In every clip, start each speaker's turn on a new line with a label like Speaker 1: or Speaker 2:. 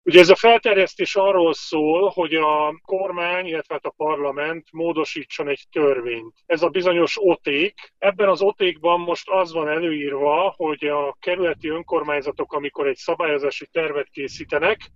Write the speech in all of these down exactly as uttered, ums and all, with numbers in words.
Speaker 1: Ugye ez a felterjesztés arról szól, hogy a kormány, illetve hát a parlament módosítson egy törvényt. Ez a bizonyos oték. Ebben az otékban most az van előírva, hogy a kerületi önkormányzatok, amikor egy szabályozási tervet készítenek,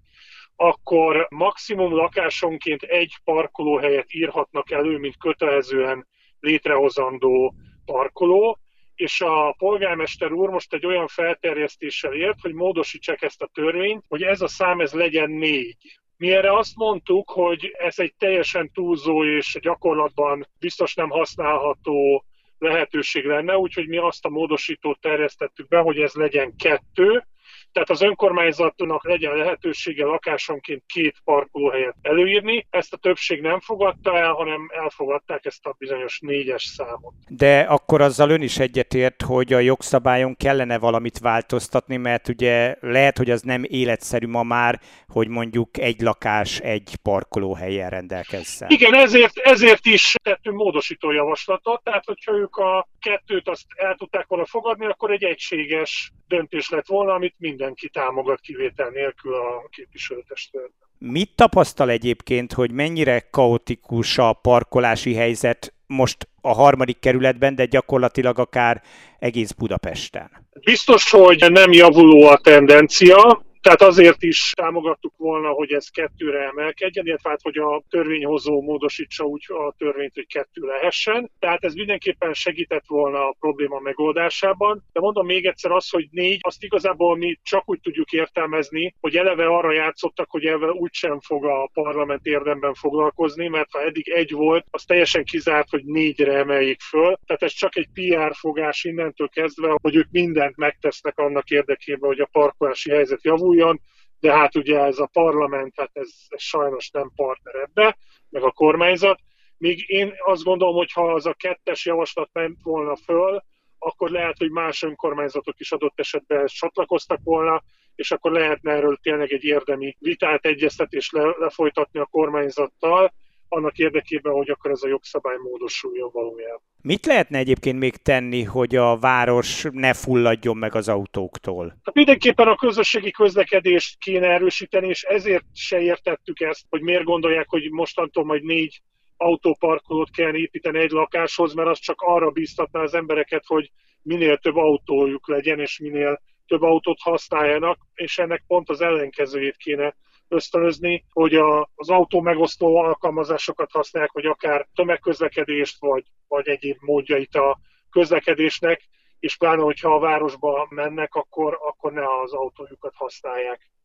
Speaker 1: akkor maximum lakásonként egy parkolóhelyet írhatnak elő, mint kötelezően létrehozandó parkoló, és a polgármester úr most egy olyan felterjesztéssel ért, hogy módosítsák ezt a törvényt, hogy ez a szám ez legyen négy. Mi erre azt mondtuk, hogy ez egy teljesen túlzó és gyakorlatban biztos nem használható lehetőség lenne, úgyhogy mi azt a módosítót terjesztettük be, hogy ez legyen kettő, tehát az önkormányzatnak legyen lehetősége lakásonként két parkolóhelyet előírni. Ezt a többség nem fogadta el, hanem elfogadták ezt a bizonyos négyes számot.
Speaker 2: De akkor azzal ön is egyetért, hogy a jogszabályon kellene valamit változtatni, mert ugye lehet, hogy az nem életszerű ma már, hogy mondjuk egy lakás egy parkolóhelyen rendelkezzen.
Speaker 1: Igen, ezért, ezért is tettünk módosító javaslatot, tehát hogyha ők a kettőt azt el tudták volna fogadni, akkor egy egységes döntés lett volna, amit mindenki támogat kivétel nélkül a képviselőtestületben.
Speaker 2: Mit tapasztal egyébként, hogy mennyire kaotikus a parkolási helyzet most a harmadik kerületben, de gyakorlatilag akár egész Budapesten?
Speaker 1: Biztos, hogy nem javuló a tendencia, tehát azért is támogattuk volna, hogy ez kettőre emelkedjen, illetve hát, hogy a törvényhozó módosítsa úgy a törvényt, hogy kettő lehessen. Tehát ez mindenképpen segített volna a probléma megoldásában. De mondom még egyszer azt, hogy négy, azt igazából mi csak úgy tudjuk értelmezni, hogy eleve arra játszottak, hogy ezzel úgysem fog a parlament érdemben foglalkozni, mert ha eddig egy volt, az teljesen kizárt, hogy négyre emeljék föl. Tehát ez csak egy pé er fogás innentől kezdve, hogy ők mindent megtesznek annak érdekében, hogy a parkolási helyzet javuljon. De hát ugye ez a parlament, hát ez, ez sajnos nem partner ebbe, meg a kormányzat. Míg én azt gondolom, hogy ha az a kettes javaslat ment volna föl, akkor lehet, hogy más önkormányzatok is adott esetben csatlakoztak volna, és akkor lehetne erről tényleg egy érdemi vitát, egyeztetést le, lefolytatni a kormányzattal, annak érdekében, hogy akkor ez a jogszabály módosuljon valójában.
Speaker 2: Mit lehetne egyébként még tenni, hogy a város ne fulladjon meg az autóktól?
Speaker 1: Hát mindenképpen a közösségi közlekedést kéne erősíteni, és ezért se értettük ezt, hogy miért gondolják, hogy mostantól majd négy autóparkolót kell építeni egy lakáshoz, mert az csak arra bíztatná az embereket, hogy minél több autójuk legyen, és minél több autót használjanak, és ennek pont az ellenkezőjét kéne ösztönözni, hogy a, az autó megosztó alkalmazásokat használják, vagy akár tömegközlekedést, vagy, vagy egyéb módjait a közlekedésnek, és pláne, hogyha a városba mennek, akkor, akkor ne az autójukat használják.